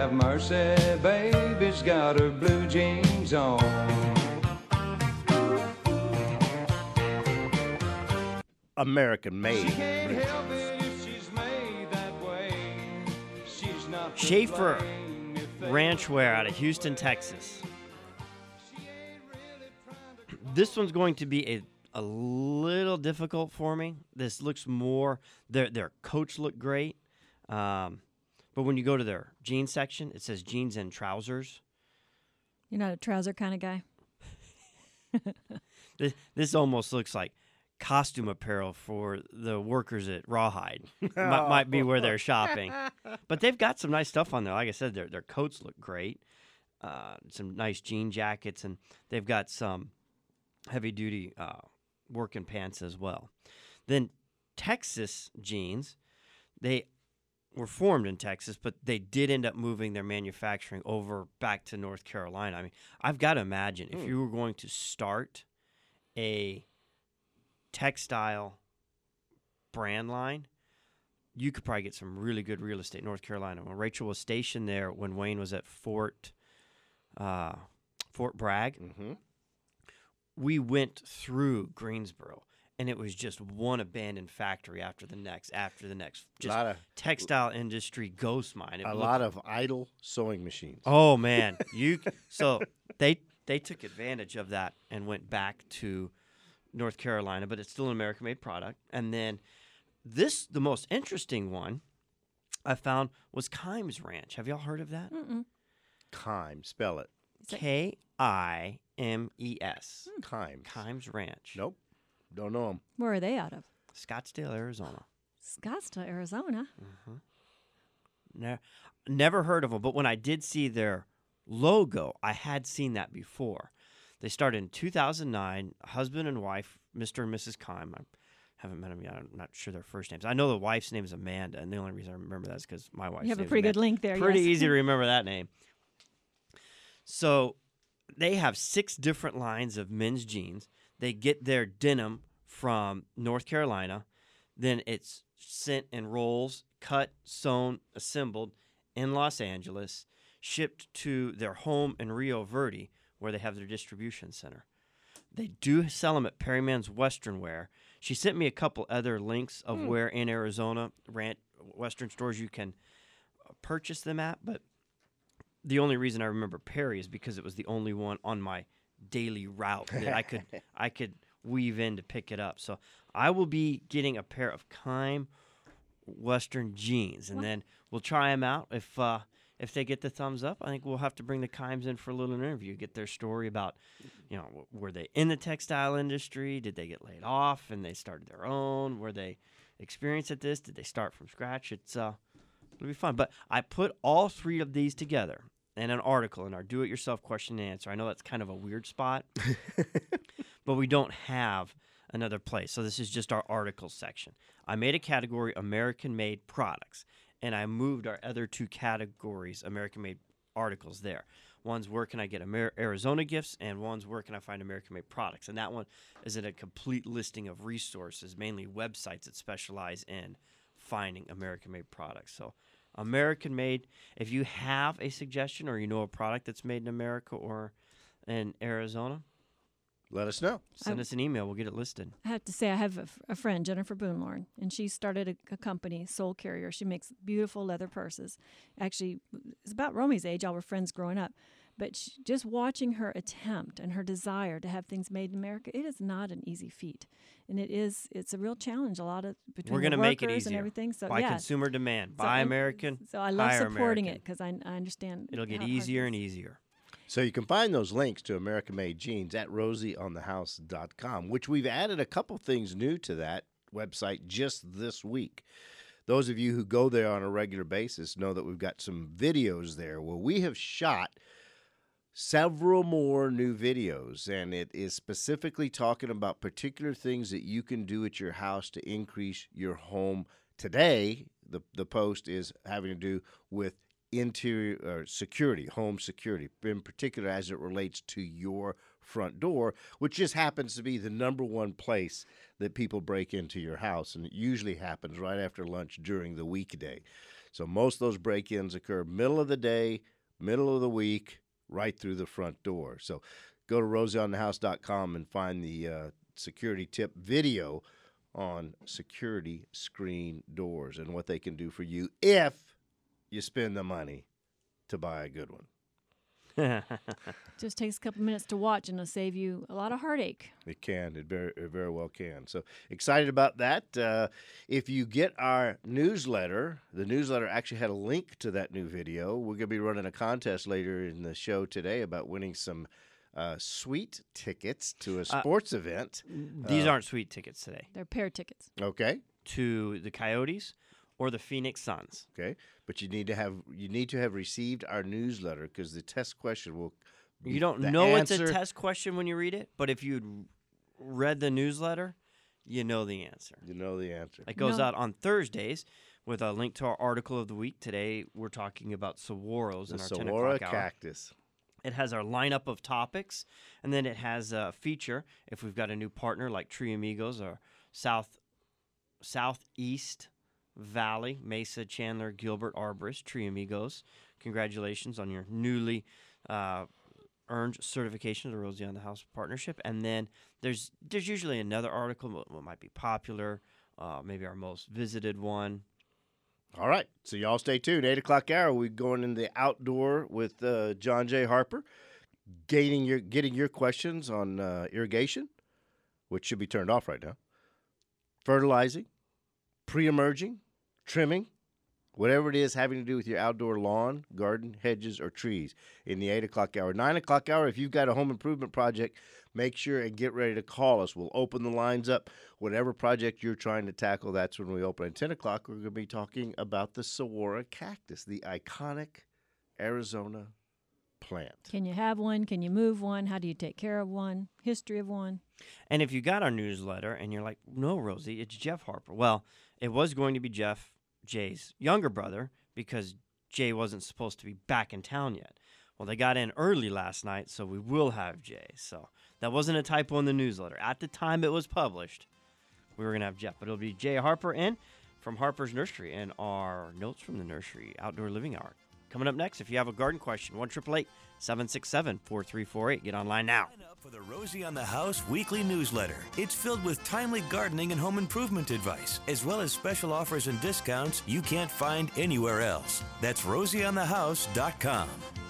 have mercy, baby's got her blue jeans on. American made. She can't help it if she's made that way. She's not to Schaefer blame if they Ranchwear out of Houston, Texas. This one's going to be a little difficult for me. This looks more, their coats look great. But when you go to their jeans section, it says jeans and trousers. You're not a trouser kind of guy? This almost looks like costume apparel for the workers at Rawhide. Might be where they're shopping. But they've got some nice stuff on there. Like I said, their coats look great. Some nice jean jackets, and they've got some heavy-duty working pants as well. Then Texas jeans, they were formed in Texas, but they did end up moving their manufacturing over back to North Carolina. I mean, I've got to imagine if you were going to start a textile brand line, you could probably get some really good real estate in North Carolina. When Rachel was stationed there, when Wayne was at Fort Bragg, we went through Greensboro, and it was just one abandoned factory after the next. Just textile industry ghost mine. A lot of idle sewing machines. Oh man, so they took advantage of that and went back to North Carolina, but it's still an American-made product. And then the most interesting one I found was Kimes Ranch. Have y'all heard of that? Mm-mm. Kimes, spell it. Kimes. Kimes. Kimes Ranch. Nope, don't know them. Where are they out of? Scottsdale, Arizona. Scottsdale, Arizona. Never heard of them, but when I did see their logo, I had seen that before. They started in 2009, husband and wife, Mr. and Mrs. Kime. I haven't met them yet. I'm not sure their first names. I know the wife's name is Amanda, and the only reason I remember that is because my wife's You have name a is pretty good Amanda. link there. Pretty yes. easy to remember that name. So they have 6 different lines of men's jeans. They get their denim from North Carolina. Then it's sent in rolls, cut, sewn, assembled in Los Angeles, shipped to their home in Rio Verde, where they have their distribution center. They do sell them at Perryman's Western Wear. She sent me a couple other links of where in Arizona Western stores you can purchase them at, but the only reason I remember Perry is because it was the only one on my daily route that I could weave in to pick it up. So I will be getting a pair of Kime Western jeans, and then we'll try them out. If they get the thumbs up, I think we'll have to bring the Kimes in for a little interview, get their story about, were they in the textile industry? Did they get laid off and they started their own? Were they experienced at this? Did they start from scratch? It'll be fun. But I put all 3 of these together in an article in our do-it-yourself question and answer. I know that's kind of a weird spot, but we don't have another place. So this is just our article section. I made a category American-made products, and I moved our other 2 categories American-made articles there. One's where can I get Arizona gifts, and one's where can I find American-made products. And that one is in a complete listing of resources, mainly websites that specialize in finding American-made products. So American-made, if you have a suggestion or you know a product that's made in America or in Arizona, Let us know. send us an email. We'll get it listed. I have to say, I have a friend, Jennifer Boonlorn, and she started a company, Soul Carrier. She makes beautiful leather purses. Actually, it's about Romy's age. All were friends growing up. But just watching her attempt and her desire to have things made in America, it is not an easy feat. And it's a real challenge. A lot of between We're going the to make it workers and easier. everything. So By yeah. consumer demand. So Buy I- American, So I love hire supporting American. it because I understand. It'll get how hard easier it and is. easier. So you can find those links to American Made Jeans at rosieonthehouse.com, which we've added a couple things new to that website just this week. Those of you who go there on a regular basis know that we've got some videos there where we have shot several more new videos, and it is specifically talking about particular things that you can do at your house to increase your home. Today, the post is having to do with interior security, home security, in particular as it relates to your front door, which just happens to be the number one place that people break into your house. And it usually happens right after lunch during the weekday. So most of those break-ins occur middle of the day, middle of the week, right through the front door. So go to rosieonthehouse.com and find the security tip video on security screen doors and what they can do for you if you spend the money to buy a good one. Just takes a couple minutes to watch, and it'll save you a lot of heartache. It can. It very well can. So excited about that. If you get our newsletter, the newsletter actually had a link to that new video. We're going to be running a contest later in the show today about winning some sweet tickets to a sports event. These aren't sweet tickets today. They're pair tickets. Okay. To the Coyotes or the Phoenix Suns. Okay. But you need to have received our newsletter, because the test question will be You don't the know answer. it's a test question when you read it, but if you read the newsletter, you know the answer. You know the answer. It goes No. out on Thursdays with a link to our article of the week. Today we're talking about saguaros The in our 10 Saguaro o'clock hour. cactus. It has our lineup of topics, and then it has a feature if we've got a new partner like Tree Amigos or Southeast Valley, Mesa, Chandler, Gilbert, Arborist, Tree Amigos. Congratulations on your newly earned certification of the Rosie on the House partnership. And then there's usually another article what might be popular, maybe our most visited one. All right. So y'all stay tuned. 8 o'clock hour, we're going in the outdoor with John J. Harper, getting your questions on irrigation, which should be turned off right now, fertilizing, pre-emerging, trimming, whatever it is having to do with your outdoor lawn, garden, hedges, or trees in the 8 o'clock hour. 9 o'clock hour, if you've got a home improvement project, make sure and get ready to call us. We'll open the lines up. Whatever project you're trying to tackle, that's when we open. At 10 o'clock, we're going to be talking about the saguaro cactus, the iconic Arizona plant. Can you have one? Can you move one? How do you take care of one? History of one? And if you got our newsletter and you're like, no, Rosie, it's Jeff Harper. Well, it was going to be Jeff, Jay's younger brother, because Jay wasn't supposed to be back in town yet. Well, they got in early last night, so we will have Jay. So that wasn't a typo in the newsletter. At the time it was published, we were going to have Jeff. But it'll be Jay Harper in from Harper's Nursery and our Notes from the Nursery Outdoor Living Hour. Coming up next, if you have a garden question, 1-888-767-4348. Get online now. Sign up for the Rosie on the House weekly newsletter. It's filled with timely gardening and home improvement advice, as well as special offers and discounts you can't find anywhere else. That's rosieonthehouse.com.